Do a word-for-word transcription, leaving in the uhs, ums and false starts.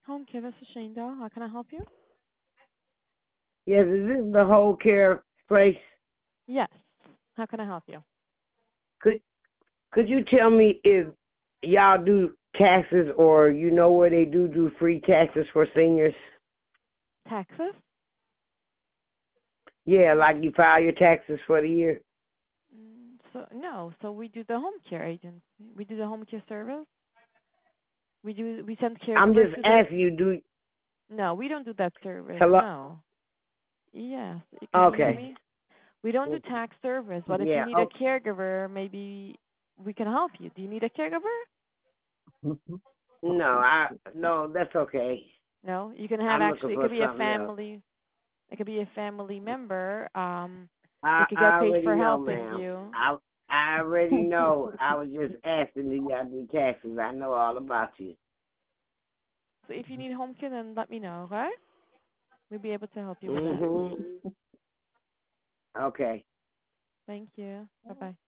Home care, this is Shane Doll. How can I help you? Yes, is this the whole care place? Yes. How can I help you? Could could you tell me if y'all do taxes or you know where they do do free taxes for seniors? Texas? Yeah, like you file your taxes for the year. Mm, So no. So we do the home care agency. We do the home care service. We do. We send I'm caregivers just to the. asking you, do No, we don't do that service. hello? No. Yes. Can you hear Okay. me? We don't do tax service. But if you Yeah. need a Oh, caregiver, maybe we can help you. Do you need a caregiver? no, I no, that's okay. No. You can have I'm looking actually. It for could be a something else. family. It could be a family member. Um, they I could get I paid already for know, helping ma'am. you. I I already know. I was just asking, do y'all do taxes? I know all about you. So if you need home care, then let me know. Okay? We'll be able to help you with that. Mhm. Okay. Thank you. Bye bye.